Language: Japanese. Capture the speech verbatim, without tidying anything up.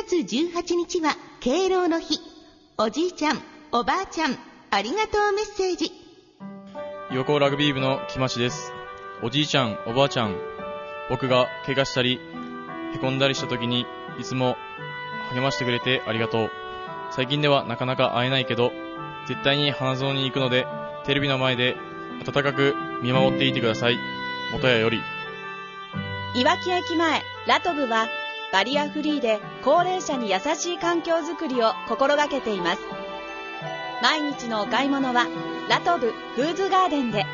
がつじゅうはちにちは敬老の日。おじいちゃん、おばあちゃん、ありがとうメッセージ。 岩高ラグビー部の木町です。おじいちゃん、おばあちゃん、僕が怪我したりへこんだりした時にいつも励ましてくれてありがとう。最近ではなかなか会えないけど絶対に花園に行くのでテレビの前で温かく見守っていてください。元谷より。 いわき駅前ラトブはバリアフリーで高齢者に優しい環境づくりを心がけています。毎日のお買い物はラトブフーズガーデンで。